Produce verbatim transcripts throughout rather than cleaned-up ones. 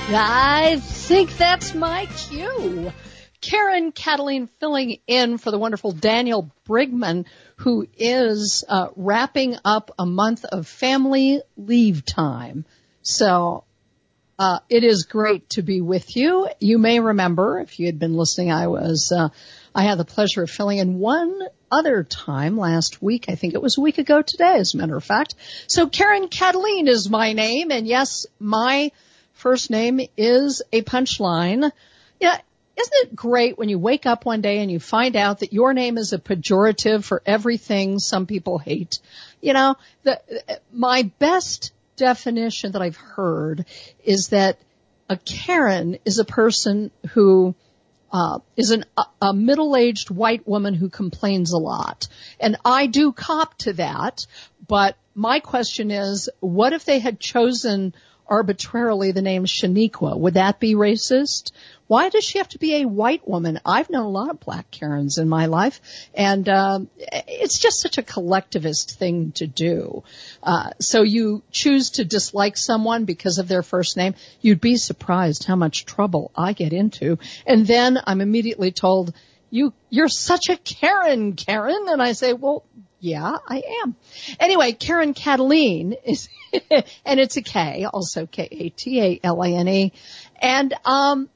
I think that's my cue. Karen Cataline filling in for the wonderful Daniel Brigman, who is uh, wrapping up a month of family leave time. So uh, it is great to be with you. You may remember, if you had been listening, I was uh, I had the pleasure of filling in one other time last week. I think it was a week ago today, as a matter of fact. So Karen Cataline is my name, and yes, my first name is a punchline. Yeah, isn't it great when you wake up one day and you find out that your name is a pejorative for everything some people hate? You know, the, my best definition that I've heard is that a Karen is a person who uh is an, a, a middle-aged white woman who complains a lot. And I do cop to that, but my question is, what if they had chosen arbitrarily the name Shaniqua? Would that be racist? Why does she have to be a white woman? I've known a lot of black Karens in my life, and um, it's just such a collectivist thing to do. Uh, so you choose to dislike someone because of their first name. You'd be surprised how much trouble I get into. And then I'm immediately told, you, you're such a Karen, Karen. And I say, well, yeah, I am. Anyway, Karen Cataline is, and it's a K, also K A T A L I N E. And, um,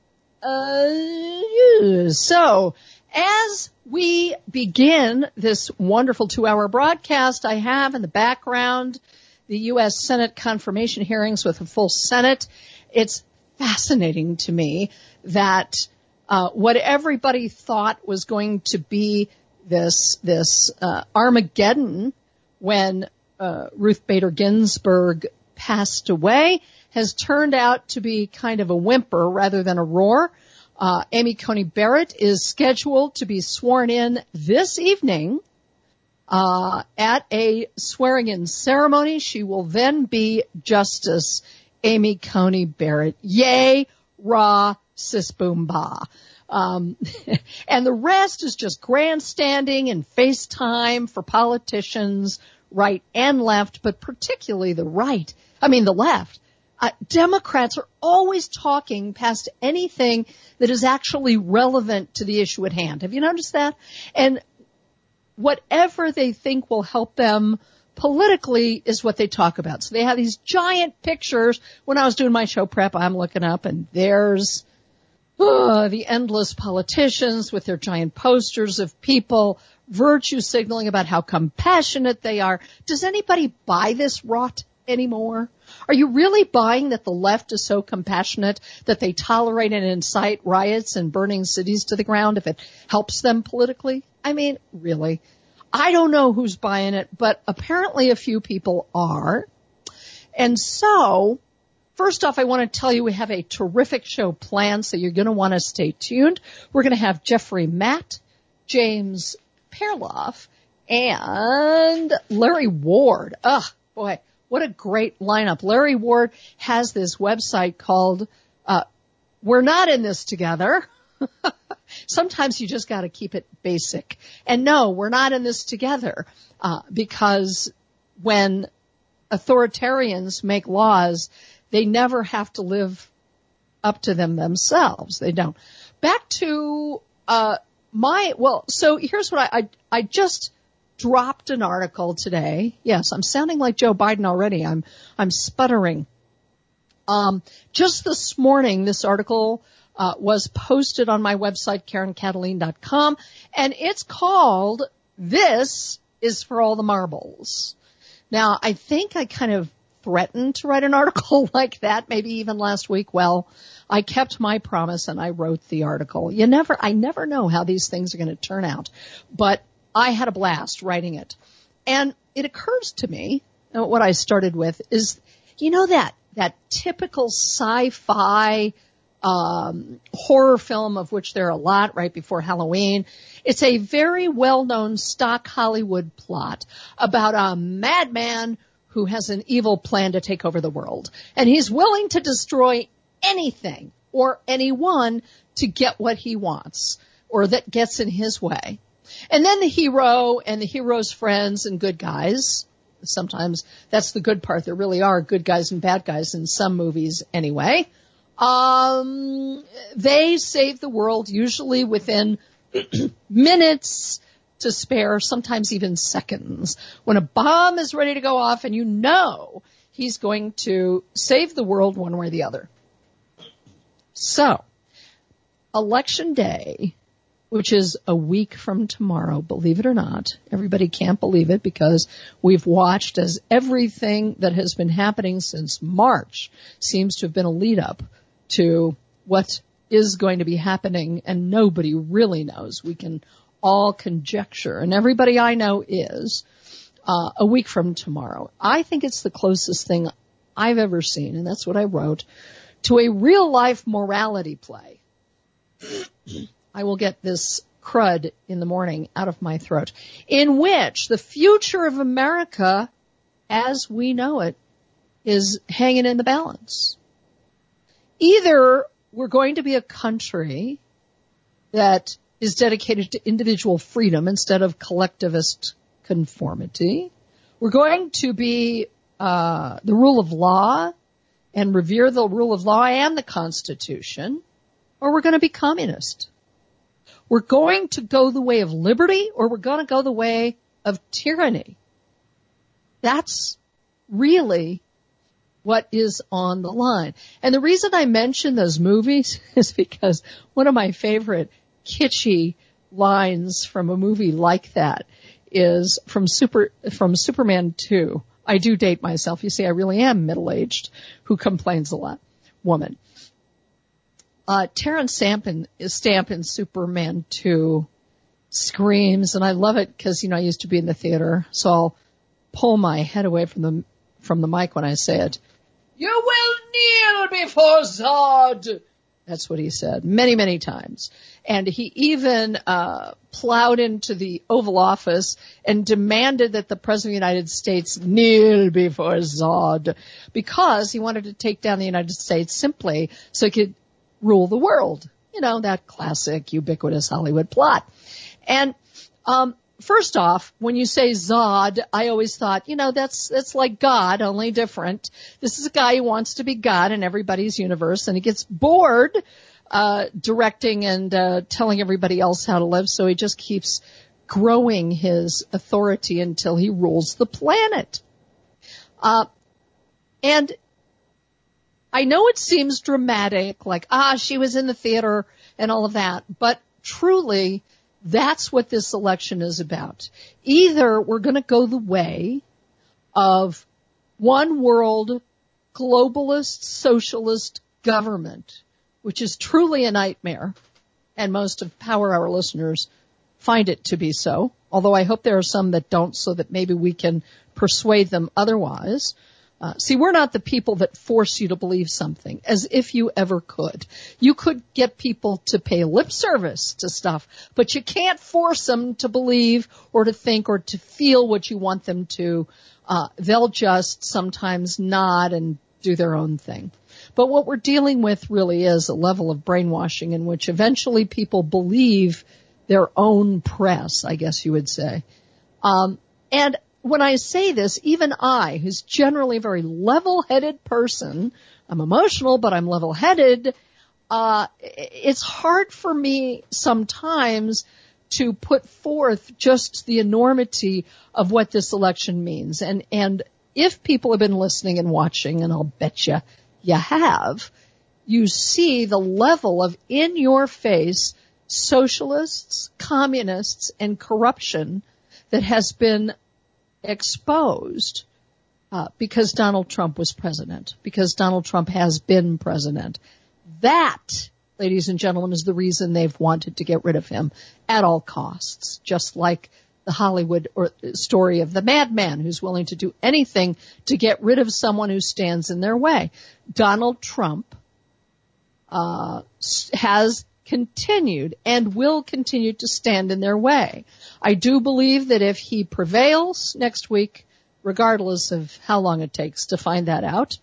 uh, so as we begin this wonderful two-hour broadcast, I have in the background the U S Senate confirmation hearings with a full Senate. It's fascinating to me that, uh, what everybody thought was going to be this this uh, Armageddon when uh, Ruth Bader Ginsburg passed away has turned out to be kind of a whimper rather than a roar. Uh, Amy Coney Barrett is scheduled to be sworn in this evening uh, at a swearing-in ceremony. She will then be Justice Amy Coney Barrett. Yay, rah, sis, boom, bah. Um, and the rest is just grandstanding and FaceTime for politicians, right and left, but particularly the right. I mean, the left. Uh, Democrats are always talking past anything that is actually relevant to the issue at hand. Have you noticed that? And whatever they think will help them politically is what they talk about. So they have these giant pictures. When I was doing my show prep, I'm looking up and there's Uh, the endless politicians with their giant posters of people virtue signaling about how compassionate they are. Does anybody buy this rot anymore? Are you really buying that the left is so compassionate that they tolerate and incite riots and burning cities to the ground if it helps them politically? I mean, really? I don't know who's buying it, but apparently a few people are. And so, first off, I want to tell you we have a terrific show planned, so you're going to want to stay tuned. We're going to have Jeffrey Matt, James Perloff, and Larry Ward. Ugh, boy, what a great lineup. Larry Ward has this website called uh, We're Not in This Together. Sometimes you just got to keep it basic. And no, we're not in this together uh, because when authoritarians make laws, they never have to live up to them themselves. They don't. Back to uh my, well, so here's what I, I, I just dropped an article today. Yes, I'm sounding like Joe Biden already. I'm, I'm sputtering. Um, just this morning, this article uh was posted on my website, Karen Cataline dot com, and it's called This is for All the Marbles. Now, I think I kind of threatened to write an article like that, maybe even last week. Well, I kept my promise and I wrote the article. You never, I never know how these things are going to turn out, but I had a blast writing it. And it occurs to me, what I started with is, you know, that, that typical sci-fi, um, horror film of which there are a lot right before Halloween. It's a very well-known stock Hollywood plot about a madman who has an evil plan to take over the world. And he's willing to destroy anything or anyone to get what he wants or that gets in his way. And then the hero and the hero's friends and good guys, sometimes that's the good part. There really are good guys and bad guys in some movies anyway, Um, they save the world usually within minutes to spare, sometimes even seconds. When a bomb is ready to go off and you know he's going to save the world one way or the other. So, Election Day, which is a week from tomorrow, believe it or not. Everybody can't believe it because we've watched as everything that has been happening since March seems to have been a lead up to what is going to be happening, and nobody really knows. We can all conjecture, and everybody I know is uh, a week from tomorrow. I think it's the closest thing I've ever seen, and that's what I wrote, to a real-life morality play. I will get this crud in the morning out of my throat, in which the future of America, as we know it, is hanging in the balance. Either we're going to be a country that is dedicated to individual freedom instead of collectivist conformity. We're going to be uh the rule of law and revere the rule of law and the Constitution, or we're going to be communist. We're going to go the way of liberty, or we're going to go the way of tyranny. That's really what is on the line. And the reason I mention those movies is because one of my favorite kitschy lines from a movie like that is from Super, from Superman two. I do date myself. You see, I really am middle-aged, who complains a lot, woman. Uh, Terrence Stamp in, Stamp in Superman two screams, and I love it because, you know, I used to be in the theater, so I'll pull my head away from the, from the mic when I say it. You will kneel before Zod. That's what he said many, many times. And he even uh plowed into the Oval Office and demanded that the President of the United States kneel before Zod because he wanted to take down the United States simply so he could rule the world. You know, that classic ubiquitous Hollywood plot. And um first off, when you say Zod, I always thought, you know, that's that's like God, only different. This is a guy who wants to be God in everybody's universe, and he gets bored uh directing and uh telling everybody else how to live, so he just keeps growing his authority until he rules the planet. Uh and I know it seems dramatic, like, ah, she was in the theater and all of that, but truly, that's what this election is about. Either we're going to go the way of one world globalist socialist government, which is truly a nightmare, and most of Power Hour listeners find it to be so, although I hope there are some that don't, so that maybe we can persuade them otherwise. Uh, see, we're not the people that force you to believe something, as if you ever could. You could get people to pay lip service to stuff, but you can't force them to believe or to think or to feel what you want them to. Uh, they'll just sometimes nod and do their own thing. But what we're dealing with really is a level of brainwashing in which eventually people believe their own press, I guess you would say. Um, and when I say this, even I, who's generally a very level-headed person, I'm emotional, but I'm level-headed, uh, it's hard for me sometimes to put forth just the enormity of what this election means. And, and if people have been listening and watching, and I'll bet you you have, you see the level of in-your-face socialists, communists, and corruption that has been exposed uh, because Donald Trump was president, because Donald Trump has been president. That, ladies and gentlemen, is the reason they've wanted to get rid of him at all costs, just like the Hollywood or, story of the madman who's willing to do anything to get rid of someone who stands in their way. Donald Trump uh has continued and will continue to stand in their way. I do believe that if he prevails next week, regardless of how long it takes to find that out,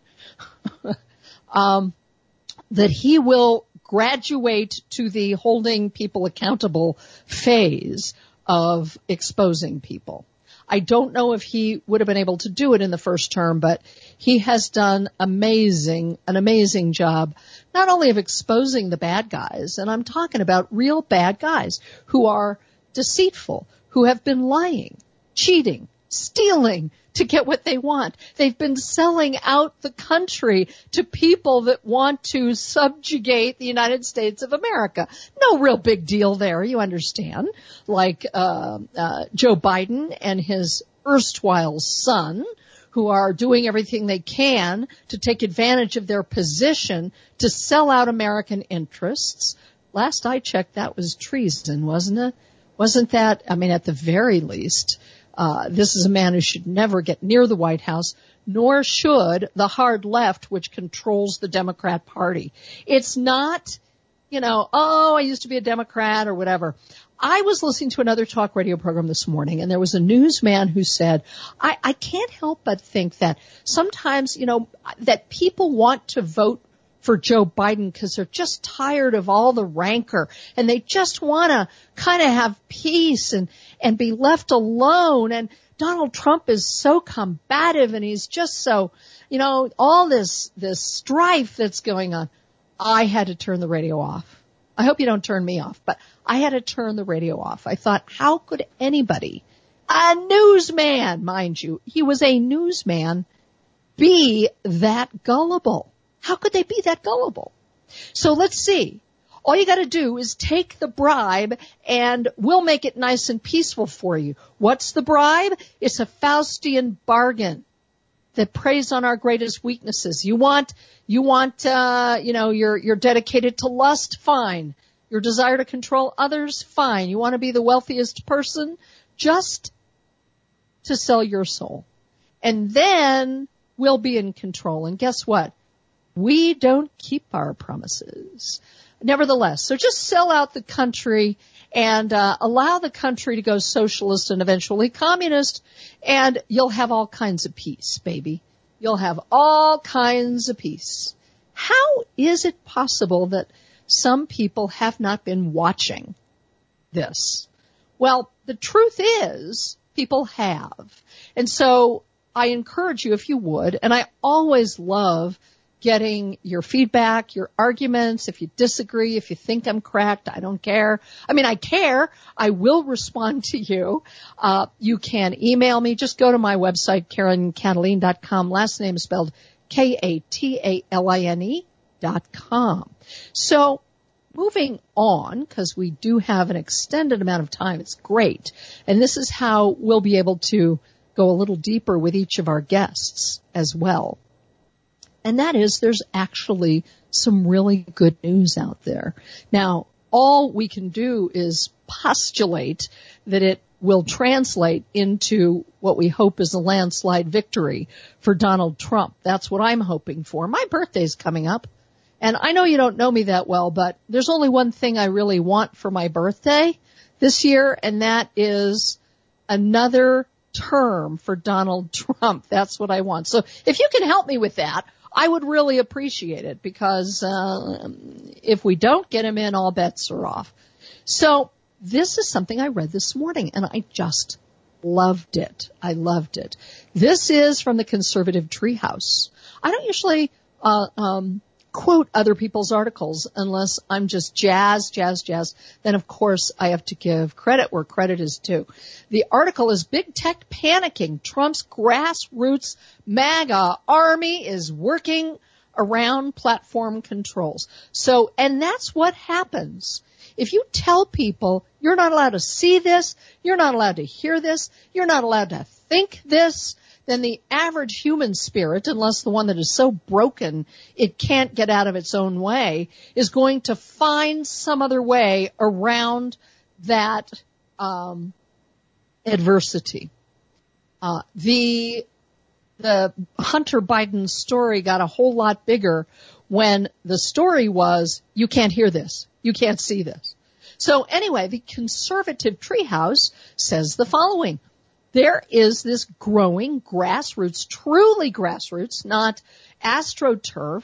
um, that he will graduate to the holding people accountable phase of exposing people. I don't know if he would have been able to do it in the first term, but he has done amazing, an amazing job, not only of exposing the bad guys, and I'm talking about real bad guys who are deceitful, who have been lying, cheating, stealing to get what they want. They've been selling out the country to people that want to subjugate the United States of America. No real big deal there, you understand. Like uh, uh Joe Biden and his erstwhile son, who are doing everything they can to take advantage of their position to sell out American interests. Last I checked, that was treason, wasn't it? Wasn't that, I mean, at the very least, uh, this is a man who should never get near the White House, nor should the hard left, which controls the Democrat Party. It's not, you know, oh, I used to be a Democrat or whatever. I was listening to another talk radio program this morning, and there was a newsman who said, I, I can't help but think that sometimes, you know, that people want to vote for Joe Biden because they're just tired of all the rancor, and they just want to kind of have peace and, and be left alone. And Donald Trump is so combative, and he's just so, you know, all this, this strife that's going on. I had to turn the radio off. I hope you don't turn me off, but I had to turn the radio off. I thought, how could anybody, a newsman, mind you, he was a newsman, be that gullible? How could they be that gullible? So let's see. All you got to do is take the bribe, and we'll make it nice and peaceful for you. What's the bribe? It's a Faustian bargain that preys on our greatest weaknesses. You want, you want, uh, you know, you're, you're dedicated to lust? Fine. Your desire to control others? Fine. You want to be the wealthiest person? Just to sell your soul. And then we'll be in control. And guess what? We don't keep our promises. Nevertheless, so just sell out the country and uh, allow the country to go socialist and eventually communist, and you'll have all kinds of peace, baby. You'll have all kinds of peace. How is it possible that some people have not been watching this? Well, the truth is people have. And so I encourage you, if you would, and I always love getting your feedback, your arguments. If you disagree, if you think I'm correct, I don't care. I mean, I care. I will respond to you. Uh, you can email me. Just go to my website, Karen Kataline dot com. Last name is spelled K A T A L I N E dot com. So moving on, because we do have an extended amount of time. It's great. And this is how we'll be able to go a little deeper with each of our guests as well. And that is, there's actually some really good news out there. Now, all we can do is postulate that it will translate into what we hope is a landslide victory for Donald Trump. That's what I'm hoping for. My birthday's coming up, and I know you don't know me that well, but there's only one thing I really want for my birthday this year, and that is another term for Donald Trump. That's what I want. So if you can help me with that, I would really appreciate it, because uh, if we don't get him in, all bets are off. So this is something I read this morning, and I just loved it. I loved it. This is from the Conservative Treehouse. I don't usually uh, um, quote other people's articles unless I'm just jazz, jazz, jazz. Then, of course, I have to give credit where credit is due. The article is Big Tech Panicking. Trump's grassroots MAGA army is working around platform controls. So, and that's what happens. If you tell people you're not allowed to see this, you're not allowed to hear this, you're not allowed to think this, then the average human spirit, unless the one that is so broken it can't get out of its own way, is going to find some other way around that um, adversity. Uh, the the Hunter Biden story got a whole lot bigger when the story was, you can't hear this, you can't see this. So anyway, the Conservative Treehouse says the following. There is this growing grassroots, truly grassroots, not AstroTurf,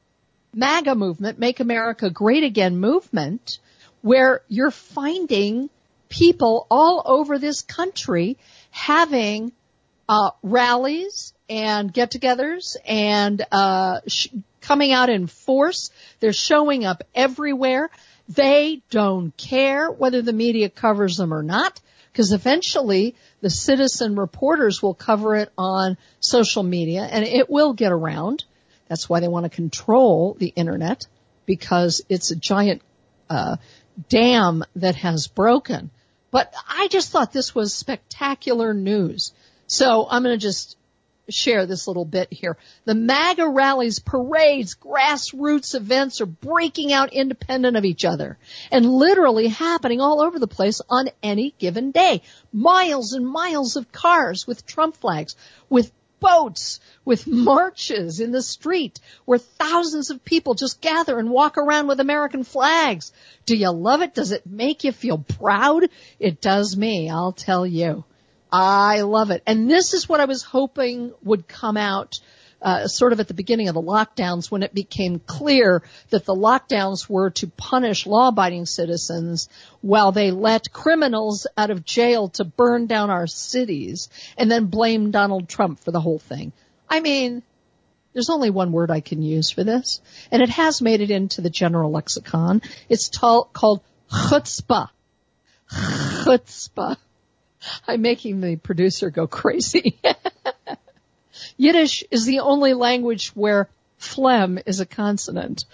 MAGA movement, Make America Great Again movement, where you're finding people all over this country having uh rallies and get-togethers and uh sh- coming out in force. They're showing up everywhere. They don't care whether the media covers them or not, because eventually the citizen reporters will cover it on social media, and it will get around. That's why they want to control the Internet, because it's a giant uh dam that has broken. But I just thought this was spectacular news. So I'm going to just share this little bit here. The MAGA rallies, parades, grassroots events are breaking out independent of each other and literally happening all over the place on any given day. Miles and miles of cars with Trump flags, with boats, with marches in the street where thousands of people just gather and walk around with American flags. Do you love it? Does it make you feel proud? It does me, I'll tell you. I love it. And this is what I was hoping would come out uh, sort of at the beginning of the lockdowns, when it became clear that the lockdowns were to punish law-abiding citizens while they let criminals out of jail to burn down our cities and then blame Donald Trump for the whole thing. I mean, there's only one word I can use for this, and it has made it into the general lexicon. It's t- called chutzpah. Chutzpah. I'm making the producer go crazy. Yiddish is the only language where phlegm is a consonant.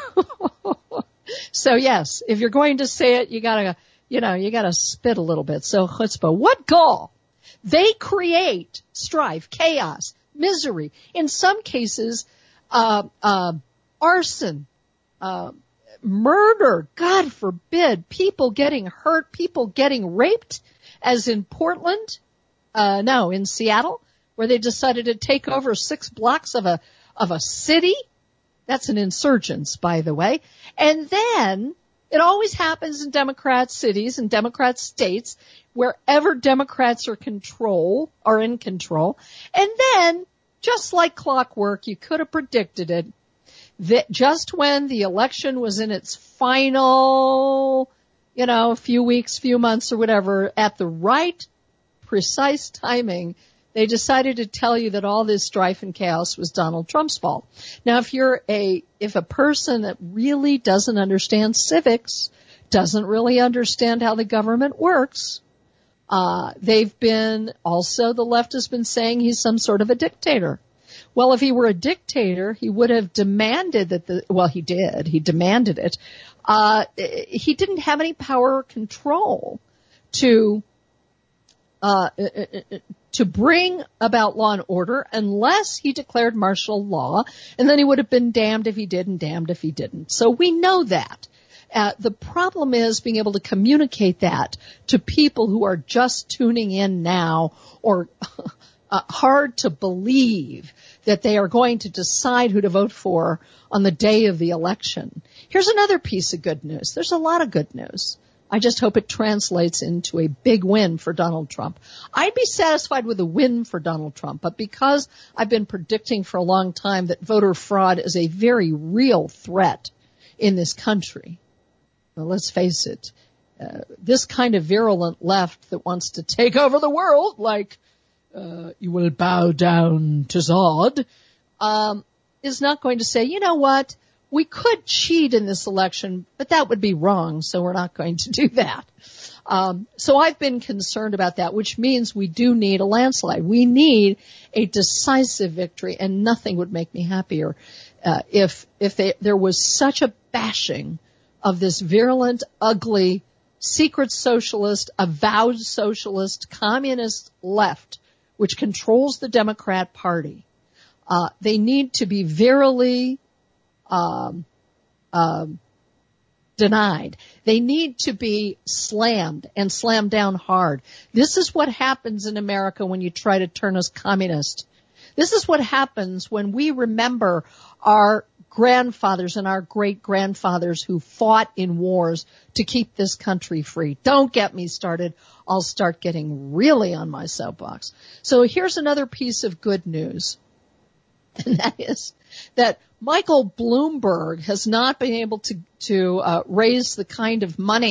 So yes, if you're going to say it, you gotta, you know, you gotta spit a little bit. So chutzpah. What gall? They create strife, chaos, misery. In some cases, uh, uh, arson, uh, murder, God forbid, people getting hurt, people getting raped. As in Portland, uh, no, in Seattle, where they decided to take over six blocks of a, of a city. That's an insurgence, by the way. And then it always happens in Democrat cities and Democrat states, wherever Democrats are control, are in control. And then, just like clockwork, you could have predicted it, that just when the election was in its final, you know, a few weeks, few months or whatever, at the right, precise timing, they decided to tell you that all this strife and chaos was Donald Trump's fault. Now, if you're a, if a person that really doesn't understand civics, doesn't really understand how the government works, uh, they've been, also the left has been saying he's some sort of a dictator. Well, if he were a dictator, he would have demanded that the, well, he did, he demanded it. Uh, he didn't have any power or control to, uh, to bring about law and order unless he declared martial law, and then he would have been damned if he did and damned if he didn't. So we know that. Uh, the problem is being able to communicate that to people who are just tuning in now, or uh, hard to believe that they are going to decide who to vote for on the day of the election. Here's another piece of good news. There's a lot of good news. I just hope it translates into a big win for Donald Trump. I'd be satisfied with a win for Donald Trump, but because I've been predicting for a long time that voter fraud is a very real threat in this country, well, let's face it, uh, this kind of virulent left that wants to take over the world, like uh, you will bow down to Zod, um, is not going to say, you know what, we could cheat in this election, but that would be wrong, so we're not going to do that. Um, so I've been concerned about that, which means we do need a landslide. We need a decisive victory, and nothing would make me happier uh, if if they, there was such a bashing of this virulent, ugly, secret socialist, avowed socialist, communist left, which controls the Democrat Party. Uh, they need to be virally um, um, denied. They need to be slammed and slammed down hard. This is what happens in America when you try to turn us communist. This is what happens when we remember our grandfathers and our great-grandfathers who fought in wars to keep this country free. Don't get me started. I'll start getting really on my soapbox. So here's another piece of good news, and that is that Michael Bloomberg has not been able to, to uh, raise the kind of money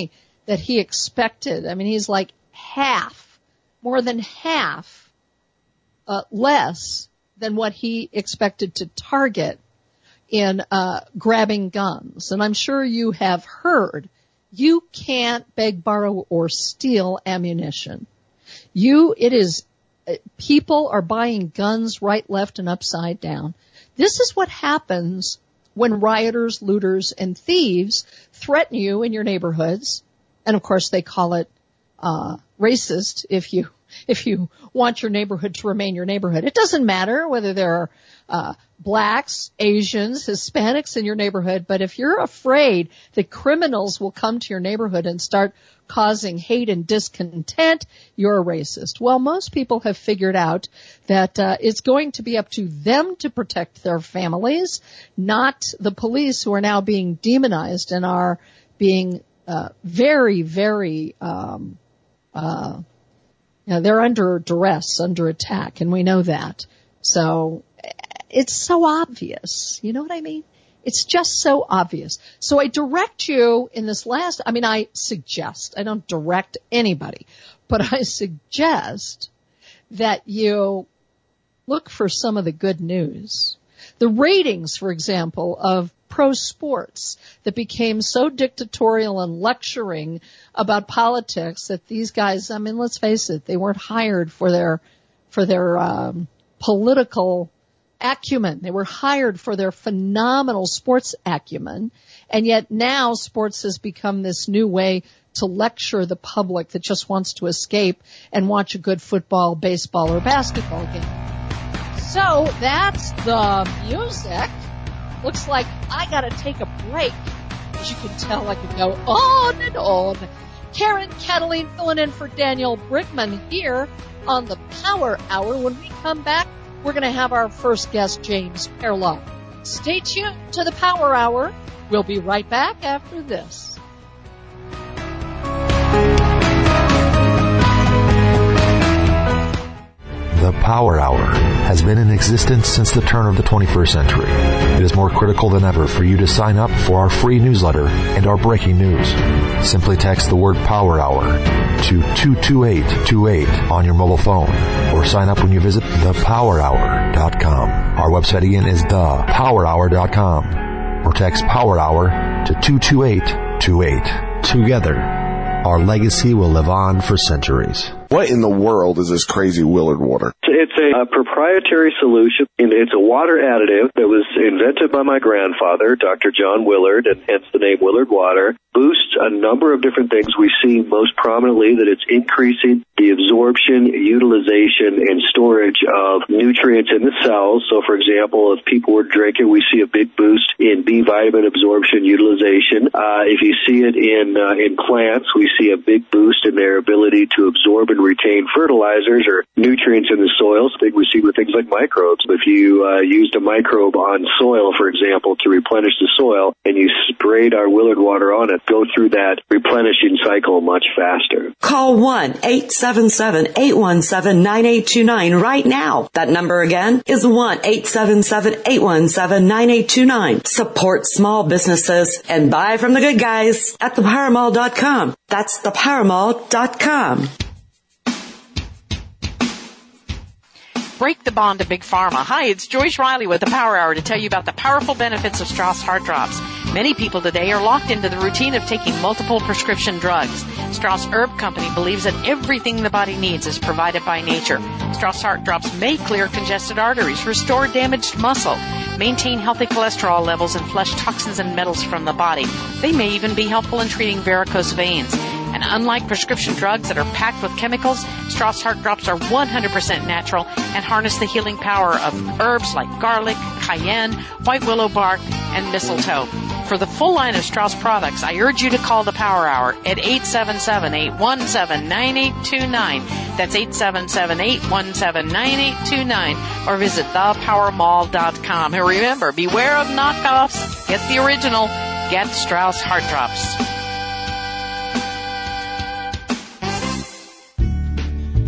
that he expected. I mean, he's like half, more than half, uh, less than what he expected to target in uh grabbing guns. And I'm sure you have heard, you can't beg, borrow, or steal ammunition. You, it is, people are buying guns right, left, and upside down. This is what happens when rioters, looters, and thieves threaten you in your neighborhoods. And of course they call it uh racist if you if you want your neighborhood to remain your neighborhood. It doesn't matter whether there are uh blacks, Asians, Hispanics in your neighborhood, but if you're afraid that criminals will come to your neighborhood and start causing hate and discontent, you're a racist. Well, most people have figured out that uh, it's going to be up to them to protect their families, not the police, who are now being demonized and are being uh, very, very, um, uh, you know, they're under duress, under attack, and we know that. So it's so obvious. You know what I mean? It's just so obvious. So I direct you in this last, I mean, I suggest, I don't direct anybody, but I suggest that you look for some of the good news. The ratings, for example, of pro sports that became so dictatorial and lecturing about politics that these guys, I mean, let's face it, they weren't hired for their, for their, um, political acumen. They were hired for their phenomenal sports acumen, and yet now sports has become this new way to lecture the public that just wants to escape and watch a good football, baseball, or basketball game. So that's the music. Looks like I gotta take a break. As you can tell, I could go on and on. Karen Cataline filling in for Daniel Brickman here on the Power Hour. When we come back, we're going to have our first guest, James Perlow. Stay tuned to the Power Hour. We'll be right back after this. The Power Hour has been in existence since the turn of the twenty-first century. It is more critical than ever for you to sign up for our free newsletter and our breaking news. Simply text the word Power Hour to two two eight two eight on your mobile phone, or sign up when you visit the power hour dot com. Our website again is the power hour dot com, or text Power Hour to two two eight two eight. Together, our legacy will live on for centuries. What in the world is this crazy Willard water? It's a, a proprietary solution, and it's a water additive that was invented by my grandfather, Doctor John Willard, and hence the name Willard Water. Boosts a number of different things. We see most prominently that it's increasing the absorption, utilization, and storage of nutrients in the cells. So, for example, if people were drinking, we see a big boost in B vitamin absorption, utilization. Uh, if you see it in uh, in plants, we see a big boost in their ability to absorb and retain fertilizers or nutrients in the soil. So we see with things like microbes. If you uh, used a microbe on soil, for example, to replenish the soil, and you sprayed our Willard Water on it, go through that replenishing cycle much faster. Call one eight seven seven, eight one seven, nine eight two nine right now. That number again is one eight seven seven, eight one seven, nine eight two nine. Support small businesses and buy from the good guys at the power mall dot com. That's the power mall dot com. Break the bond to Big Pharma. Hi, it's Joyce Riley with the Power Hour to tell you about the powerful benefits of Strauss Heart Drops. Many people today are locked into the routine of taking multiple prescription drugs. Strauss Herb Company believes that everything the body needs is provided by nature. Strauss Heart Drops may clear congested arteries, restore damaged muscle, maintain healthy cholesterol levels, and flush toxins and metals from the body. They may even be helpful in treating varicose veins. And unlike prescription drugs that are packed with chemicals, Strauss Heart Drops are one hundred percent natural and harness the healing power of herbs like garlic, cayenne, white willow bark, and mistletoe. For the full line of Strauss products, I urge you to call the Power Hour at eight seven seven, eight one seven, nine eight two nine. That's eight seven seven, eight one seven, nine eight two nine. Or visit the power mall dot com. And remember, beware of knockoffs. Get the original. Get Strauss Heart Drops.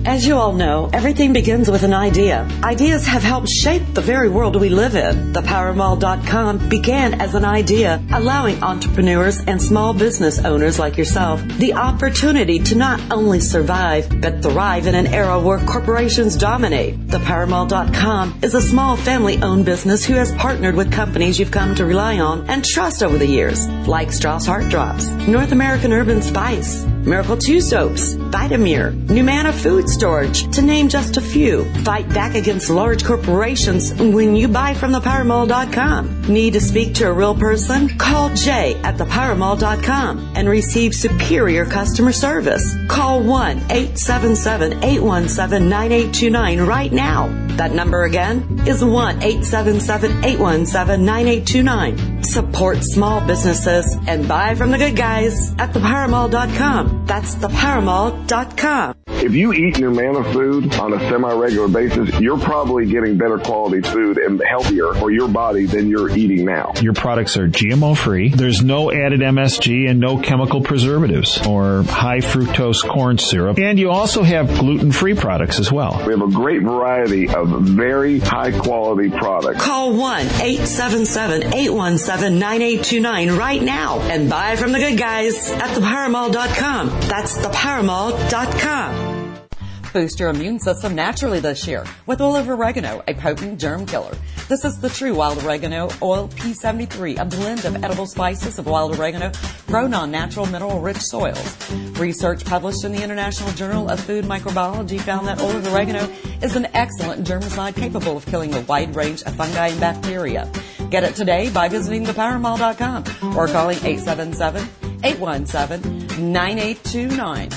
As you all know, everything begins with an idea. Ideas have helped shape the very world we live in. The power mall dot com began as an idea, allowing entrepreneurs and small business owners like yourself the opportunity to not only survive, but thrive in an era where corporations dominate. The power mall dot com is a small family-owned business who has partnered with companies you've come to rely on and trust over the years, like Strauss Heart Drops, North American Urban Spice, Miracle two Soaps, Vitamir, Numana Food Storage, to name just a few. Fight back against large corporations when you buy from the power mall dot com. Need to speak to a real person? Call Jay at the power mall dot com and receive superior customer service. Call one eight seven seven, eight one seven, nine eight two nine right now. That number again is one eight seven seven, eight one seven, nine eight two nine. Support small businesses and buy from the good guys at the power mall dot com. That's the power mall dot com. If you eat Numana food on a semi-regular basis, you're probably getting better quality food and healthier for your body than you're eating now. Your products are G M O free. There's no added M S G and no chemical preservatives or high fructose corn syrup. And you also have gluten-free products as well. We have a great variety of very high-quality products. Call one eight seven seven, eight one seven, nine eight two nine right now and buy from the good guys at the power mall dot com. That's the power mall dot com. Boost your immune system naturally this year with oil of oregano, a potent germ killer. This is the true wild oregano oil P seventy-three, a blend of edible spices of wild oregano grown on natural mineral-rich soils. Research published in the International Journal of Food Microbiology found that oil of oregano is an excellent germicide capable of killing a wide range of fungi and bacteria. Get it today by visiting the power mall dot com or calling eight seven seven, eight one seven, nine eight two nine.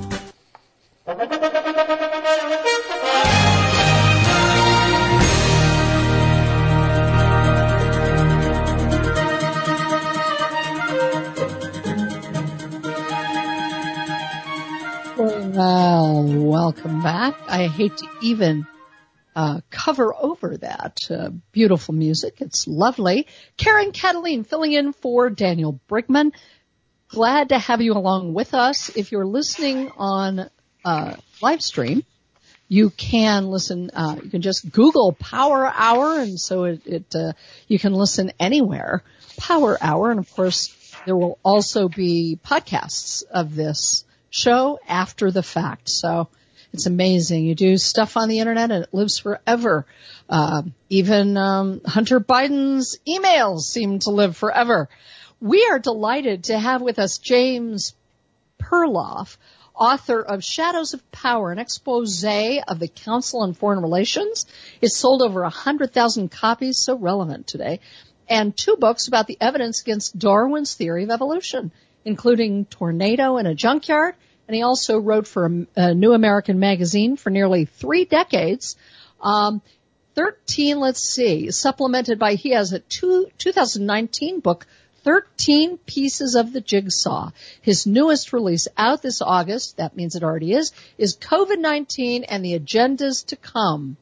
Well, welcome back. I hate to even uh, cover over that uh, beautiful music. It's lovely. Karen Cataline filling in for Daniel Brigman. Glad to have you along with us. If you're listening on uh, live stream, you can listen. Uh, you can just Google Power Hour, and so it, it uh, you can listen anywhere. Power Hour, and of course, there will also be podcasts of this show after the fact. So it's amazing. You do stuff on the internet and it lives forever. Uh, even um, Hunter Biden's emails seem to live forever. We are delighted to have with us James Perloff, author of Shadows of Power, an expose of the Council on Foreign Relations. It's sold over one hundred thousand copies, so relevant today, and two books about the evidence against Darwin's theory of evolution, including Tornado in a Junkyard, and he also wrote for a, a New American Magazine for nearly three decades. Um, thirteen, let's see, supplemented by, he has a two, twenty nineteen book, thirteen Pieces of the Jigsaw. His newest release out this August, that means it already is, is COVID nineteen and the Agendas to Come,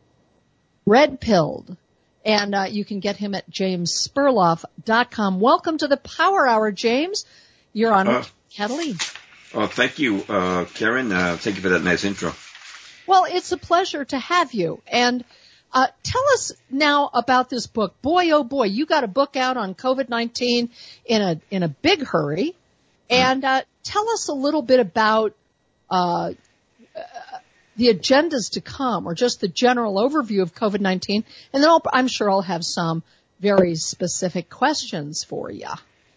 Red Pilled. And uh, you can get him at james spurloff dot com. Welcome to the Power Hour, James. You're on uh, Cataline. Oh, thank you, uh, Karen. Uh, thank you for that nice intro. Well, it's a pleasure to have you. And uh, tell us now about this book. Boy, oh boy, you got a book out on COVID nineteen in a in a big hurry. And uh, tell us a little bit about uh, uh, the agendas to come, or just the general overview of COVID nineteen. And then I'll, I'm sure I'll have some very specific questions for you.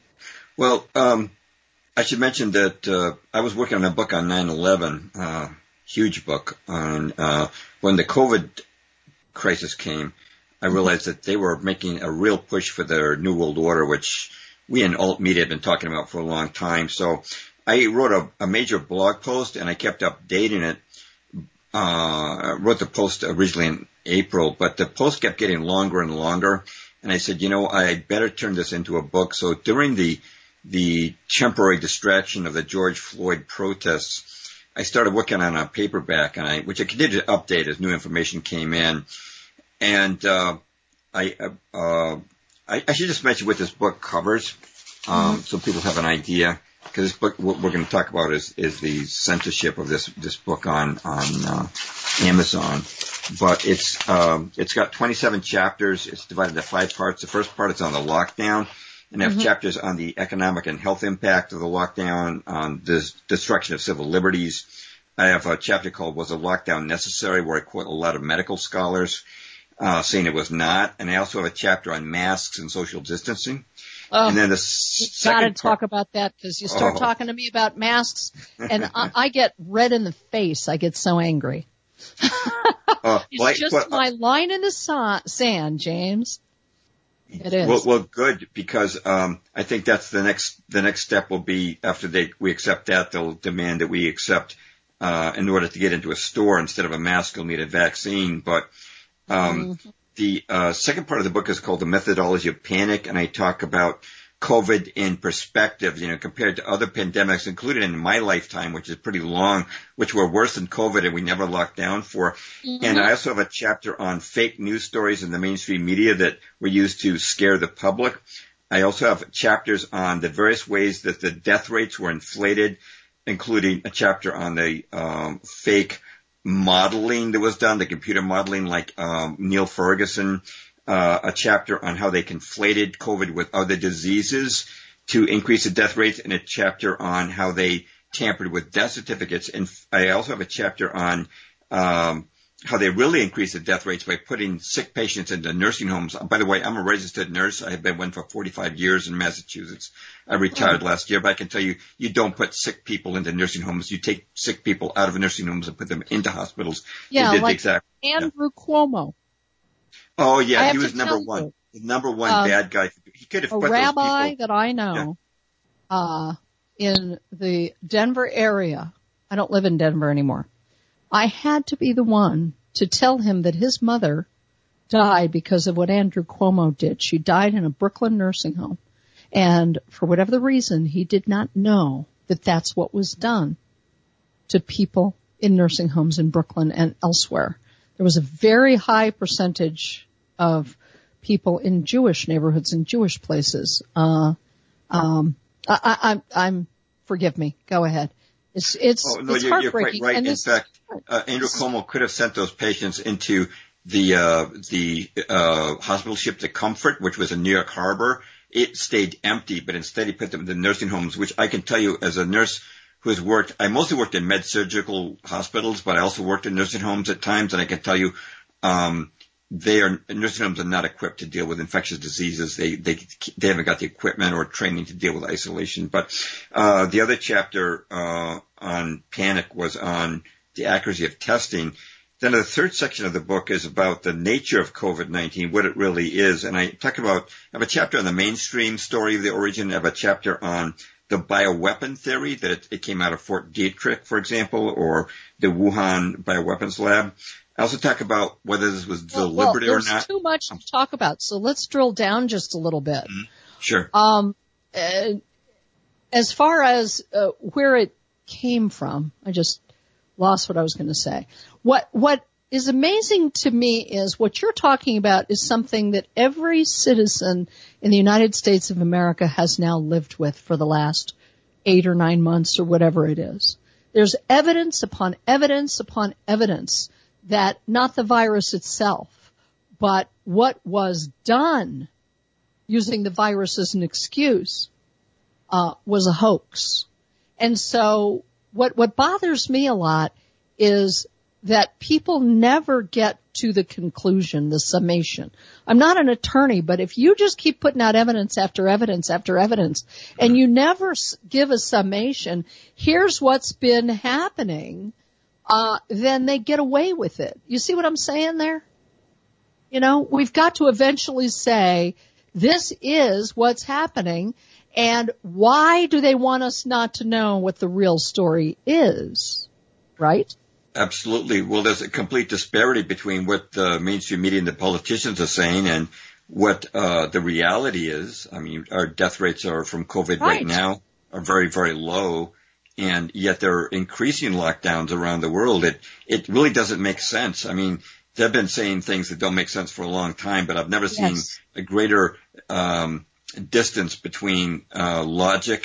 Well, um, I should mention that uh, I was working on a book on nine eleven, uh, huge book, on uh, when the COVID crisis came. I realized that they were making a real push for their New World Order, which we in alt media have been talking about for a long time. So I wrote a, a major blog post, and I kept updating it. Uh, I wrote the post originally in April, but the post kept getting longer and longer. And I said, you know, I better turn this into a book. So during the the temporary distraction of the George Floyd protests, I started working on a paperback, and I, which I continued to update as new information came in. And uh, I, uh, I, I should just mention what this book covers, um, mm-hmm. so people have an idea. because this book, what we're going to talk about is, is the censorship of this, this book on, on, uh, Amazon. But it's, um, it's got twenty-seven chapters. It's divided into five parts. The first part is on the lockdown, and I have mm-hmm. chapters on the economic and health impact of the lockdown, on the destruction of civil liberties. I have a chapter called Was a Lockdown Necessary, where I quote a lot of medical scholars, uh, saying it was not. And I also have a chapter on masks and social distancing. Oh, and then the you gotta talk about that, because you start oh. talking to me about masks, and I, I get red in the face. I get so angry. uh, it's like, just but, uh, my line in the so- sand, James. It is. Well, well, good, because um I think that's the next the next step will be, after they we accept that, they'll demand that we accept uh in order to get into a store, instead of a mask, you'll need a vaccine. But um mm-hmm. the uh second part of the book is called The Methodology of Panic, and I talk about COVID in perspective, you know, compared to other pandemics, including in my lifetime, which is pretty long, which were worse than COVID and we never locked down for. Mm-hmm. And I also have a chapter on fake news stories in the mainstream media that were used to scare the public. I also have chapters on the various ways that the death rates were inflated, including a chapter on the um, fake modeling that was done, the computer modeling, like um, Neil Ferguson. Uh, a chapter on how they conflated COVID with other diseases to increase the death rates, and a chapter on how they tampered with death certificates. And I also have a chapter on um, how they really increased the death rates by putting sick patients into nursing homes. By the way, I'm a registered nurse. I have been one for forty-five years in Massachusetts. I retired last year, but I can tell you, you don't put sick people into nursing homes. You take sick people out of nursing homes and put them into hospitals. Yeah, like exact, Andrew yeah. Cuomo. Oh, yeah, he was number one. The number one um, bad guy. He could have a put rabbi those that I know yeah. uh in the Denver area. I don't live in Denver anymore. I had to be the one to tell him that his mother died because of what Andrew Cuomo did. She died in a Brooklyn nursing home. And for whatever the reason, he did not know that that's what was done to people in nursing homes in Brooklyn and elsewhere. There was a very high percentage of people in Jewish neighborhoods and Jewish places. Uh, um, I, I, I'm, I'm, forgive me. Go ahead. It's, it's, oh, no, it's you're, heartbreaking. You're quite right. And in this, fact, uh, Andrew Cuomo could have sent those patients into the, uh, the, uh, hospital ship to Comfort, which was in New York Harbor. It stayed empty, but instead he put them in the nursing homes, which I can tell you as a nurse who has worked, I mostly worked in med-surgical hospitals, but I also worked in nursing homes at times, and I can tell you, um, they are, nursing homes are not equipped to deal with infectious diseases. They, they, they haven't got the equipment or training to deal with isolation. But, uh, the other chapter, uh, on panic was on the accuracy of testing. Then the third section of the book is about the nature of COVID nineteen, what it really is. And I talk about, I have a chapter on the mainstream story of the origin. I have a chapter on the bioweapon theory, that it, it came out of Fort Detrick, for example, or the Wuhan bioweapons lab. I also talk about whether this was well, deliberate well, or not. There's too much to talk about, so let's drill down just a little bit. Mm-hmm. Sure. Um, uh, as far as uh, where it came from, I just lost what I was going to say. What what is amazing to me is what you're talking about is something that every citizen in the United States of America has now lived with for the last eight or nine months or whatever it is. There's evidence upon evidence upon evidence that not the virus itself, but what was done using the virus as an excuse, uh, was a hoax. And so what, what bothers me a lot is that people never get to the conclusion, the summation. I'm not an attorney, but if you just keep putting out evidence after evidence after evidence, and you never give a summation, here's what's been happening, Uh, then they get away with it. You see what I'm saying there? You know, we've got to eventually say, this is what's happening, and why do they want us not to know what the real story is? Right? Absolutely. Well, there's a complete disparity between what the mainstream media and the politicians are saying and what uh the reality is. I mean, our death rates are from COVID right, right now are very, very low. And yet there are increasing lockdowns around the world. It, it really doesn't make sense. I mean, they've been saying things that don't make sense for a long time, but I've never seen yes. a greater, um, distance between, uh, logic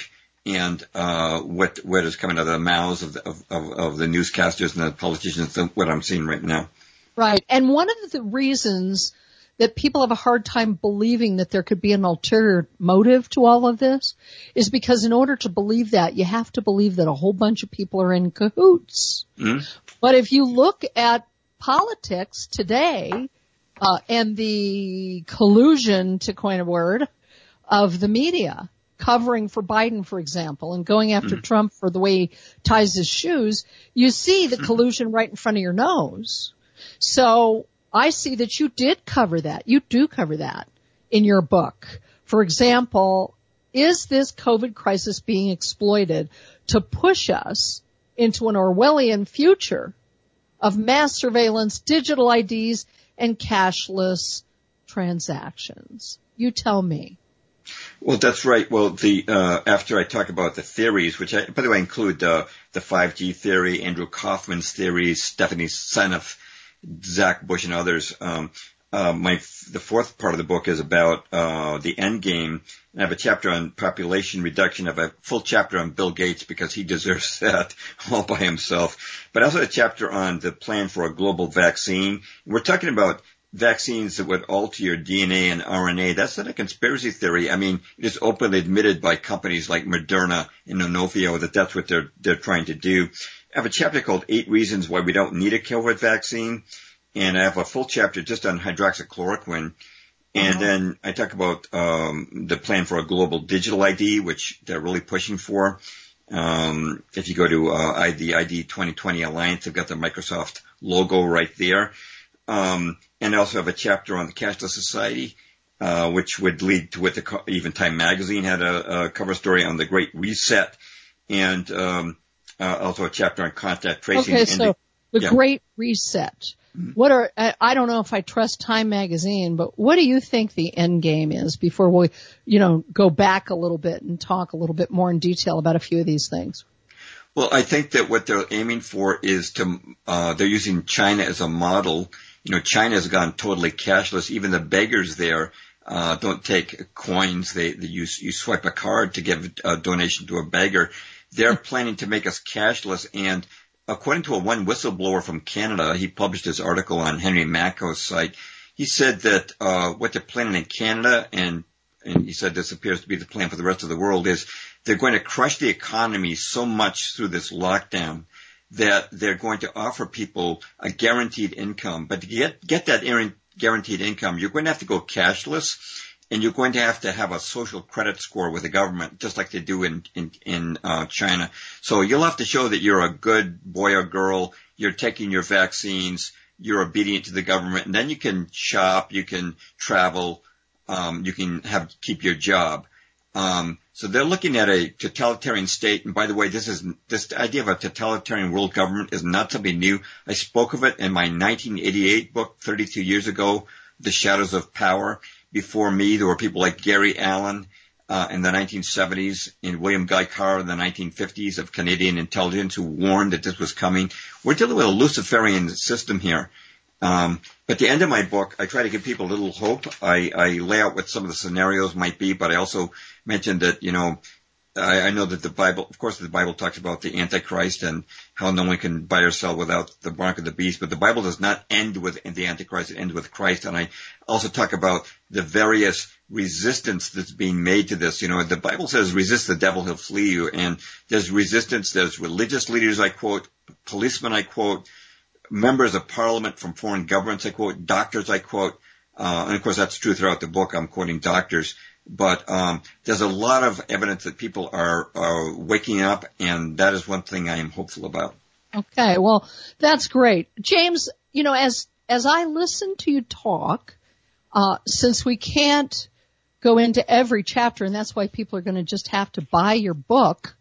and uh, what what is coming out of the mouths of the, of, of, of the newscasters and the politicians, what I'm seeing right now. Right. And one of the reasons that people have a hard time believing that there could be an ulterior motive to all of this is because in order to believe that, you have to believe that a whole bunch of people are in cahoots. Mm-hmm. But if you look at politics today, uh, and the collusion, to coin a word, of the media covering for Biden, for example, and going after mm-hmm. Trump for the way he ties his shoes, you see the collusion right in front of your nose. So I see that you did cover that. You do cover that in your book. For example, is this COVID crisis being exploited to push us into an Orwellian future of mass surveillance, digital I Ds, and cashless transactions? You tell me. Well, that's right. Well, the uh, after I talk about the theories, which I, by the way, include uh, the five G theory, Andrew Kaufman's theories, Stephanie Seneff, Zach Bush, and others. Um, uh, my the fourth part of the book is about uh, the end game. I have a chapter on population reduction. I have a full chapter on Bill Gates because he deserves that all by himself. But also a chapter on the plan for a global vaccine. We're talking about vaccines that would alter your D N A and R N A. That's not a conspiracy theory. I mean, it is openly admitted by companies like Moderna and Inovio that that's what they're they're trying to do. I have a chapter called Eight Reasons Why We Don't Need a COVID Vaccine, and I have a full chapter just on hydroxychloroquine. And uh-huh. then I talk about um the plan for a global digital I D, which they're really pushing for. Um if you go to uh the I D twenty twenty Alliance, they've got the Microsoft logo right there. Um and I also have a chapter on the cashless society, uh which would lead to what the even Time Magazine had a, a cover story on the Great Reset, and um uh, also a chapter on contact tracing. Okay, so the yeah. Great Reset. What are, I don't know if I trust Time Magazine, but what do you think the end game is before we, you know, go back a little bit and talk a little bit more in detail about a few of these things? Well, I think that what they're aiming for is to, uh, they're using China as a model. You know, China has gone totally cashless. Even the beggars there, uh, don't take coins. They, they use, you swipe a card to give a donation to a beggar. They're planning to make us cashless, and according to a one whistleblower from Canada, he published his article on Henry Macko's site. He said that uh what they're planning in Canada, and and he said this appears to be the plan for the rest of the world, is they're going to crush the economy so much through this lockdown that they're going to offer people a guaranteed income. But to get get that guaranteed income, you're going to have to go cashless. And you're going to have to have a social credit score with the government, just like they do in in, in uh, China. So you'll have to show that you're a good boy or girl, you're taking your vaccines, you're obedient to the government, and then you can shop, you can travel, um, you can have keep your job. Um, so they're looking at a totalitarian state. And by the way, this is this idea of a totalitarian world government is not something new. I spoke of it in my nineteen eighty-eight book, thirty-two years ago, The Shadows of Power. Before me, there were people like Gary Allen uh, in the nineteen seventies and William Guy Carr in the nineteen fifties of Canadian intelligence who warned that this was coming. We're dealing with a Luciferian system here. Um, but at the end of my book, I try to give people a little hope. I, I lay out what some of the scenarios might be, but I also mentioned that, you know, I, I know that the Bible, of course, the Bible talks about the Antichrist and how no one can buy or sell without the mark of the beast, but the Bible does not end with the Antichrist, it ends with Christ. And I also talk about the various resistance that's being made to this. You know, the Bible says, resist the devil, he'll flee you. And there's resistance, there's religious leaders, I quote, policemen, I quote, members of parliament from foreign governments, I quote, doctors, I quote, uh, and of course that's true throughout the book, I'm quoting doctors. But um there's a lot of evidence that people are, are waking up, and that is one thing I am hopeful about. Okay, well, that's great. James, you know, as as I listen to you talk, uh since we can't go into every chapter, and that's why people are going to just have to buy your book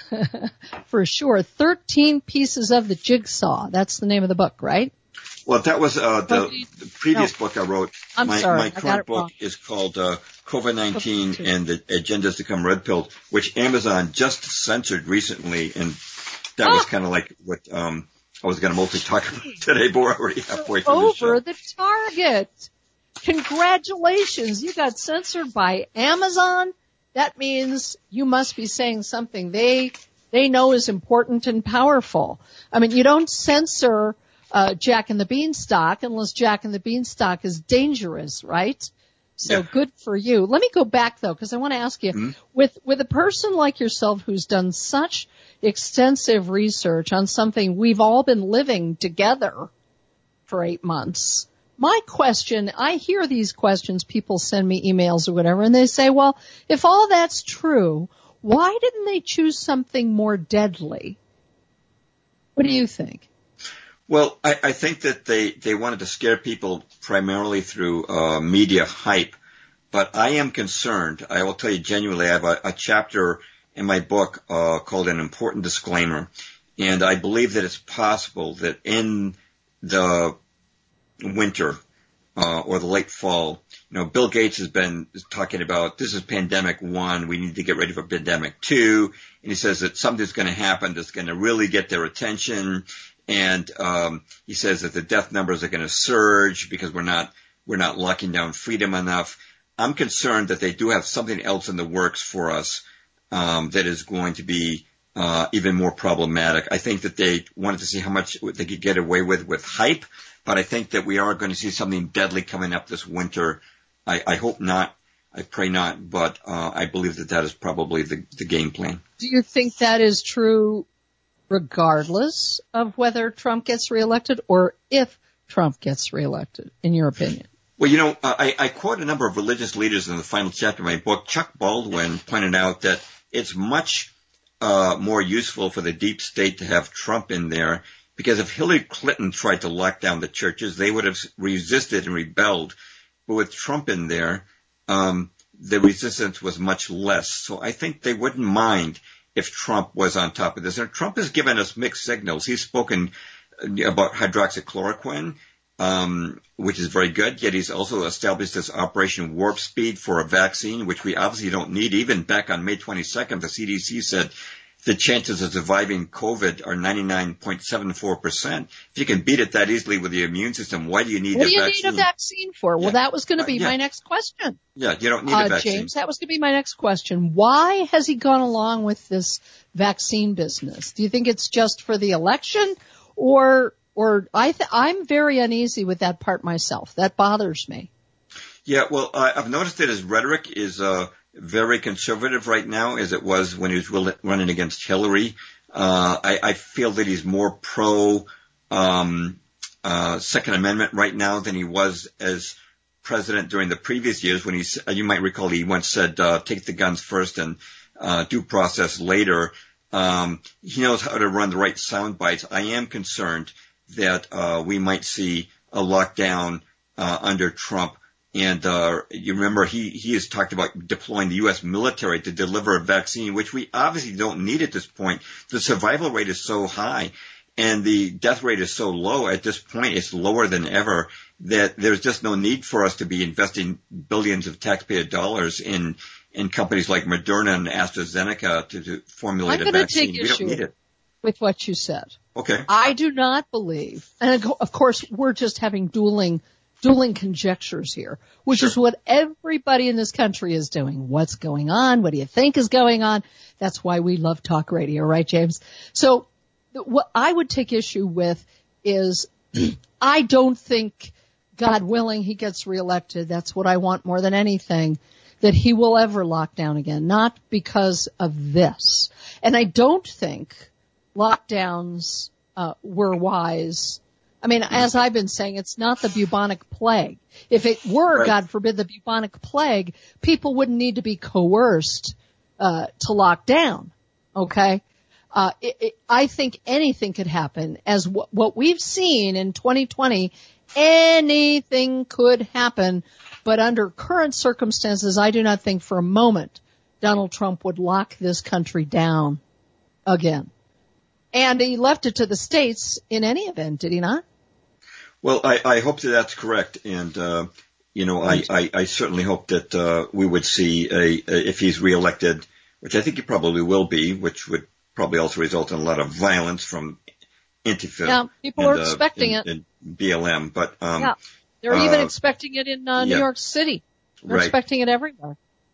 for sure, thirteen Pieces of the Jigsaw. That's the name of the book, right? Well, that was uh the, the previous no. book I wrote. I'm my, sorry, my current book wrong. is called uh COVID nineteen and the Agendas to Come Red Pill, which Amazon just censored recently, and that ah. was kind of like what um I was going to mostly talk about today, but we're already halfway through the show. Over the target. Congratulations. You got censored by Amazon that means you must be saying something they they know is important and powerful. I mean, you don't censor uh, Jack and the Beanstalk unless Jack and the Beanstalk is dangerous, right? So yeah. Good for you. Let me go back, though, because I want to ask you, mm-hmm. with with a person like yourself who's done such extensive research on something we've all been living together for eight months, my question, I hear these questions, people send me emails or whatever, and they say, well, if all that's true, why didn't they choose something more deadly? What do you think? Well, I, I think that they, they wanted to scare people primarily through uh, media hype, but I am concerned. I will tell you genuinely, I have a, a chapter in my book uh, called An Important Disclaimer, and I believe that it's possible that in the winter uh, or the late fall, you know, Bill Gates has been talking about this is pandemic one, we need to get ready for pandemic two, and he says that something's going to happen that's going to really get their attention. And um he says that the death numbers are going to surge because we're not we're not locking down freedom enough. I'm concerned that they do have something else in the works for us um that is going to be uh even more problematic. I think that they wanted to see how much they could get away with with hype, but I think that we are going to see something deadly coming up this winter. I, I hope not. I pray not, but uh I believe that that is probably the, the game plan. Do you think that is true regardless of whether Trump gets reelected or if Trump gets reelected, in your opinion? Well, you know, I, I quote a number of religious leaders in the final chapter of my book. Chuck Baldwin pointed out that it's much uh more useful for the deep state to have Trump in there, because if Hillary Clinton tried to lock down the churches, they would have resisted and rebelled. But with Trump in there, um the resistance was much less. So I think they wouldn't mind if Trump was on top of this. And Trump has given us mixed signals. He's spoken about hydroxychloroquine, um, which is very good, yet he's also established this Operation Warp Speed for a vaccine, which we obviously don't need. Even back on May twenty-second, the C D C said the chances of surviving COVID are ninety-nine point seven four percent. If you can beat it that easily with the immune system, why do you need what a vaccine? What do you need a vaccine for? Yeah. Well, that was going to be uh, yeah. my next question. Yeah, you don't need uh, a vaccine. James, that was going to be my next question. Why has he gone along with this vaccine business? Do you think it's just for the election, or or I th- I'm very uneasy with that part myself. That bothers me. Yeah, well, uh, I've noticed that his rhetoric is uh very conservative right now, as it was when he was will- running against Hillary. Uh, I, I feel that he's more pro um, uh, Second Amendment right now than he was as president during the previous years. When he, you might recall, he once said, uh, "Take the guns first and uh, due process later." Um, he knows how to run the right sound bites. I am concerned that uh, we might see a lockdown uh, under Trump. And uh you remember he, he has talked about deploying the U S military to deliver a vaccine, which we obviously don't need at this point. The survival rate is so high and the death rate is so low at this point, it's lower than ever, that there's just no need for us to be investing billions of taxpayer dollars in in companies like Moderna and AstraZeneca to, to formulate I'm a vaccine. Take we don't issue need it. With what you said. Okay. I do not believe, and of course we're just having dueling dueling conjectures here, which sure. is what everybody in this country is doing. What's going on? What do you think is going on? That's why we love talk radio, right, James? So what I would take issue with is I don't think, God willing, he gets reelected. That's what I want more than anything, that he will ever lock down again, not because of this. And I don't think lockdowns uh, were wise. I mean, as I've been saying, it's not the bubonic plague. If it were, right. God forbid, the bubonic plague, people wouldn't need to be coerced uh to lock down, okay? Uh it, it, I think anything could happen. As w- what we've seen in twenty twenty, anything could happen. But under current circumstances, I do not think for a moment Donald Trump would lock this country down again. And he left it to the states in any event, did he not? Well, I, I hope that that's correct. And, uh, you know, I, I, I certainly hope that, uh, we would see a, a, if he's reelected, which I think he probably will be, which would probably also result in a lot of violence from Antifa. Yeah, people and, are expecting uh, it. And, and B L M, but, um. Yeah, they're uh, even expecting it in, uh, New yeah. York City. They're right. expecting it everywhere.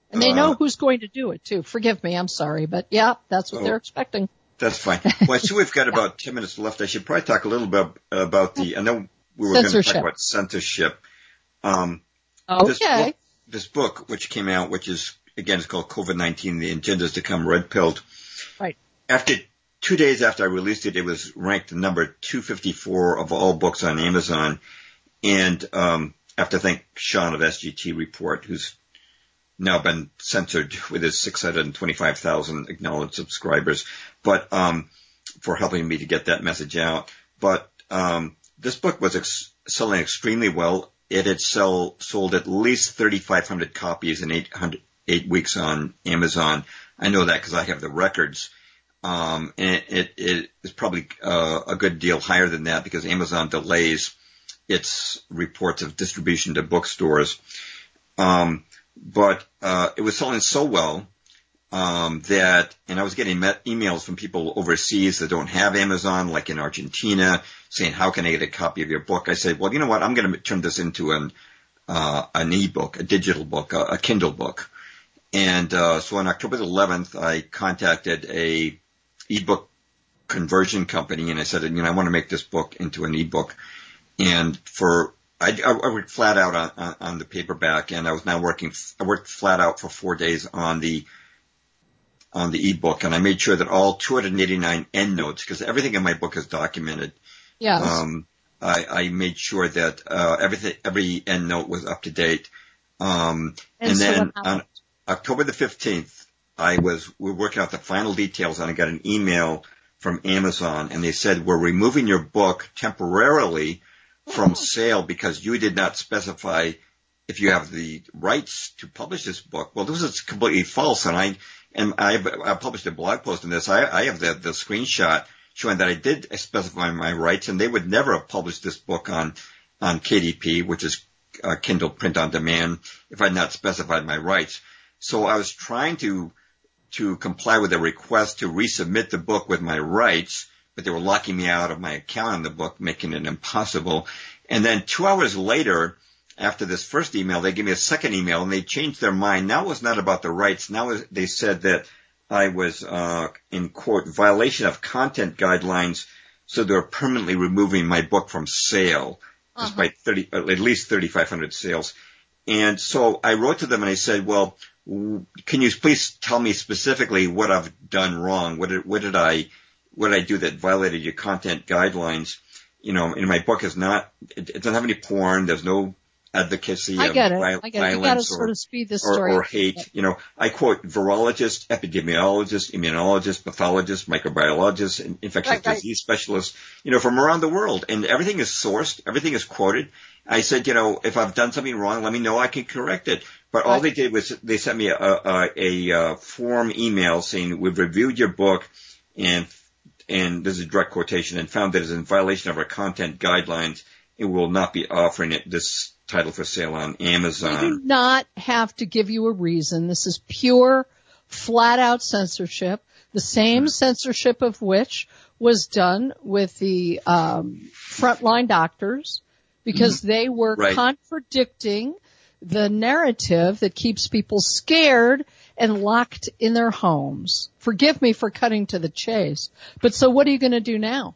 And they uh, know who's going to do it, too. Forgive me, I'm sorry. But, yeah, that's what oh, they're expecting. That's fine. Well, I see we've got about ten minutes left. I should probably talk a little bit about the, I know we were going to talk about censorship. Um, okay. This book, this book, which came out, which is, again, it's called COVID nineteen, The Agendas to Come Red Pilled. Right. After two days after I released it, it was ranked number two fifty-four of all books on Amazon. And um, I have to thank Sean of S G T Report, who's now been censored with his six hundred twenty-five thousand acknowledged subscribers, but um, for helping me to get that message out. But um, this book was ex- selling extremely well. It had sell, sold at least thirty-five hundred copies in eight, hundred, eight weeks on Amazon. I know that because I have the records. Um, and it, it is probably uh, a good deal higher than that because Amazon delays its reports of distribution to bookstores. Um, But uh it was selling so well um that, and I was getting met emails from people overseas that don't have Amazon, like in Argentina, saying, how can I get a copy of your book? I said, well, you know what? I'm going to turn this into an uh an e-book, a digital book, a, a Kindle book. And uh so on October the eleventh, I contacted a e-book conversion company, and I said, you know, I want to make this book into an e-book. And for I, I worked flat out on, on, on the paperback, and I was now working, I worked flat out for four days on the, on the ebook, and I made sure that all two hundred eighty-nine endnotes, because everything in my book is documented. Yes. Um, I, I made sure that, uh, everything, every endnote was up to date. Um, and, and so then on October the fifteenth, I was, we were working out the final details, and I got an email from Amazon, and they said, we're removing your book temporarily from sale because you did not specify if you have the rights to publish this book. Well, this is completely false, and I and I, I published a blog post on this. I, I have the, the screenshot showing that I did specify my rights, and they would never have published this book on on K D P, which is uh, Kindle Print on Demand, if I had not specified my rights. So I was trying to to comply with a request to resubmit the book with my rights, but they were locking me out of my account on the book, making it impossible. And then two hours later, after this first email, they gave me a second email, and they changed their mind. Now it was not about the rights. Now they said that I was, uh, in quote, violation of content guidelines, so they were permanently removing my book from sale, uh-huh. despite thirty, at least thirty-five hundred sales. And so I wrote to them and I said, well, can you please tell me specifically what I've done wrong? What did, what did I What did I do that violated your content guidelines? You know, in my book is not, it, it doesn't have any porn. There's no advocacy I of get it. violence I get it. You gotta sort of speed this story. Or, or hate. You know, I quote virologist, epidemiologist, immunologist, pathologist, microbiologist, infectious right, right. disease specialist, you know, from around the world. And everything is sourced. Everything is quoted. I said, you know, if I've done something wrong, let me know. I can correct it. But all right. they did was they sent me a, a, a, a form email saying, we've reviewed your book and and this is a direct quotation, and found that it is in violation of our content guidelines. It will not be offering it this title for sale on Amazon. We do not have to give you a reason. This is pure, flat-out censorship, the same mm-hmm. censorship of which was done with the um, frontline doctors, because mm-hmm. they were right. contradicting the narrative that keeps people scared and locked in their homes. Forgive me for cutting to the chase. But so what are you going to do now?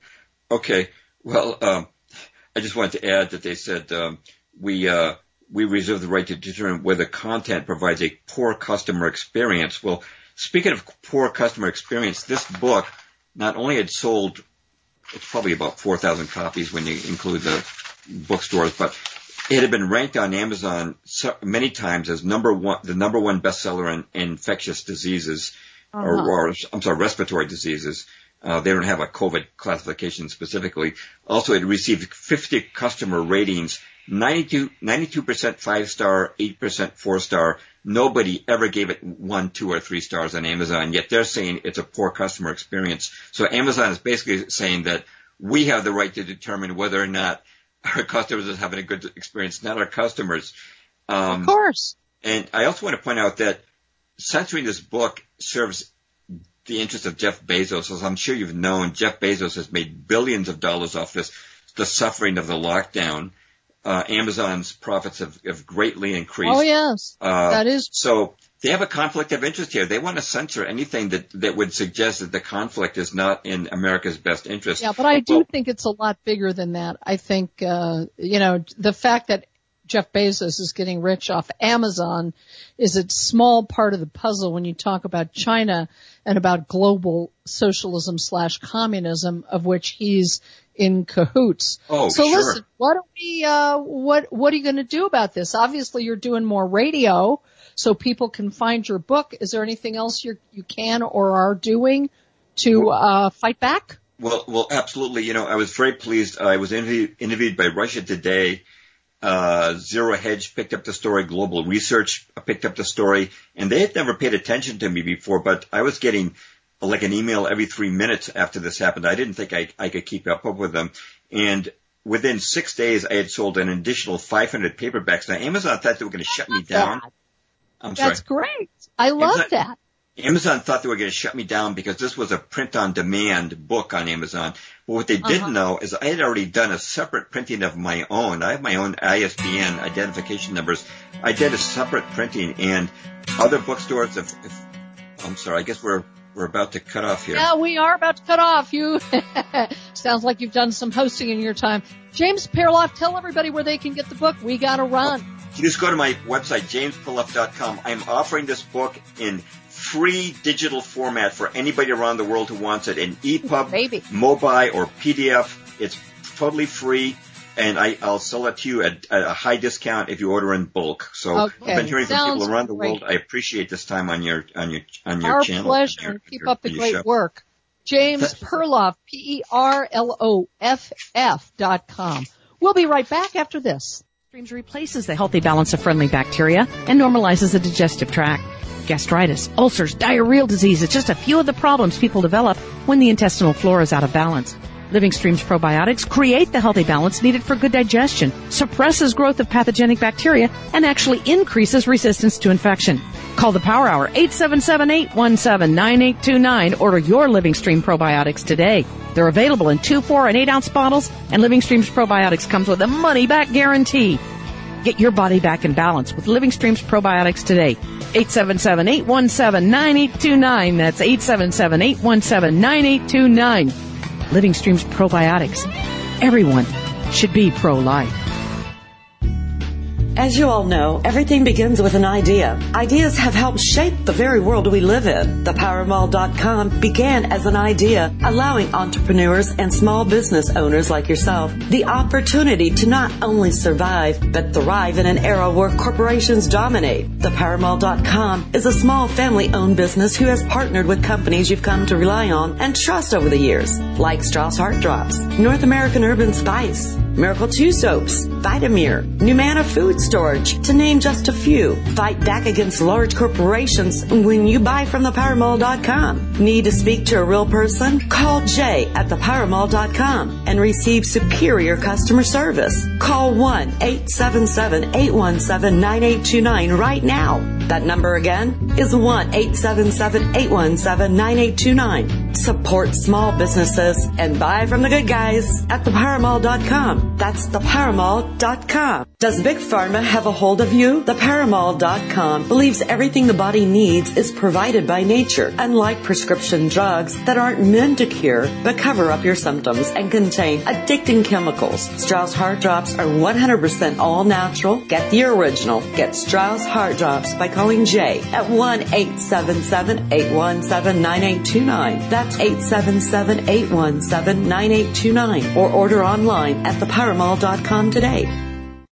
Okay. Well, um, I just wanted to add that they said um, we uh, we reserve the right to determine whether content provides a poor customer experience. Well, speaking of poor customer experience, this book not only had sold, it's probably about four thousand copies when you include the bookstores, but it had been ranked on Amazon so many times as number one, the number one bestseller in, in infectious diseases, uh-huh. or, or I'm sorry, respiratory diseases. Uh, they don't have a COVID classification specifically. Also, it received fifty customer ratings, ninety-two, ninety-two percent five star, eight percent four star. Nobody ever gave it one, two, or three stars on Amazon, yet they're saying it's a poor customer experience. So Amazon is basically saying that we have the right to determine whether or not our customers are having a good experience, not our customers. Um, of course. And I also want to point out that censoring this book serves the interest of Jeff Bezos. As I'm sure you've known, Jeff Bezos has made billions of dollars off this, the suffering of the lockdown. uh, Amazon's profits have, have greatly increased. Oh, yes. Uh, that is. So they have a conflict of interest here. They want to censor anything that, that would suggest that the conflict is not in America's best interest. Yeah, but I do well, think it's a lot bigger than that. I think, uh, you know, the fact that Jeff Bezos is getting rich off Amazon is a small part of the puzzle when you talk about China and about global socialism slash communism, of which he's in cahoots. Oh, so sure. listen, what do we, uh, what, what are you going to do about this? Obviously you're doing more radio so people can find your book. Is there anything else you you can or are doing to, uh, fight back? Well, well, absolutely. You know, I was very pleased. I was interviewed, interviewed by Russia Today. Uh, Zero Hedge picked up the story. Global Research picked up the story, and they had never paid attention to me before, but I was getting like an email every three minutes after this happened. I didn't think I, I could keep up with them. And within six days, I had sold an additional five hundred paperbacks. Now, Amazon thought they were going to shut me down. I'm sorry. That's great. I love Amazon, that. Amazon thought they were going to shut me down because this was a print-on-demand book on Amazon. But what they Uh-huh. didn't know is I had already done a separate printing of my own. I have my own I S B N identification numbers. I did a separate printing, and other bookstores have, have I'm sorry, I guess we're we're about to cut off here. Yeah, we are about to cut off. You sounds like you've done some hosting in your time. James Perloff, tell everybody where they can get the book. We gotta run. You just go to my website, james perloff dot com. I'm offering this book in free digital format for anybody around the world who wants it, in E P U B, Maybe. Mobi, or P D F. It's totally free, and I, I'll sell it to you at, at a high discount if you order in bulk. So Okay. I've been hearing from Sounds people around the great. world. I appreciate this time on your on your on your Our channel. pleasure, on your- and keep your- up the your great show. work. James Perloff, P E R L O F F dot com. We'll be right back after this. Streams replaces the healthy balance of friendly bacteria and normalizes the digestive tract. Gastritis, ulcers, diarrheal disease is just a few of the problems people develop when the intestinal flora is out of balance. Living Streams probiotics create the healthy balance needed for good digestion, suppresses growth of pathogenic bacteria, and actually increases resistance to infection. Call the Power Hour, eight seven seven, eight one seven, nine eight two nine. Order your Living Stream probiotics today. They're available in two, four, and eight ounce bottles, and Living Streams probiotics comes with a money-back guarantee. Get your body back in balance with Living Streams probiotics today. eight seven seven, eight one seven, nine eight two nine. That's eight seven seven, eight one seven, nine eight two nine. Living Streams probiotics. Everyone should be pro-life. As you all know, everything begins with an idea. Ideas have helped shape the very world we live in. The power mall dot com began as an idea, allowing entrepreneurs and small business owners like yourself the opportunity to not only survive, but thrive in an era where corporations dominate. The power mall dot com is a small family-owned business who has partnered with companies you've come to rely on and trust over the years, like Strauss Heart Drops, North American Urban Spice, Miracle two Soaps, Vitamir, Numana Food Storage, to name just a few. Fight back against large corporations when you buy from the power mall dot com. Need to speak to a real person? Call Jay at the power mall dot com and receive superior customer service. Call one eight seven seven, eight one seven, nine eight two nine right now. That number again is one eight seven seven, eight one seven, nine eight two nine. Support small businesses and buy from the good guys at the power mall dot com. That's the power mall dot com. Does Big Pharma have a hold of you? The power mall dot com believes everything the body needs is provided by nature, unlike prescription drugs that aren't meant to cure but cover up your symptoms and contain addicting chemicals. Strauss Heart Drops are one hundred percent all natural. Get the original. Get Strauss Heart Drops by calling Jay at one eight seven seven, eight one seven, nine eight two nine. That's eight seven seven, eight one seven, nine eight two nine. Or order online at the power mall dot com today.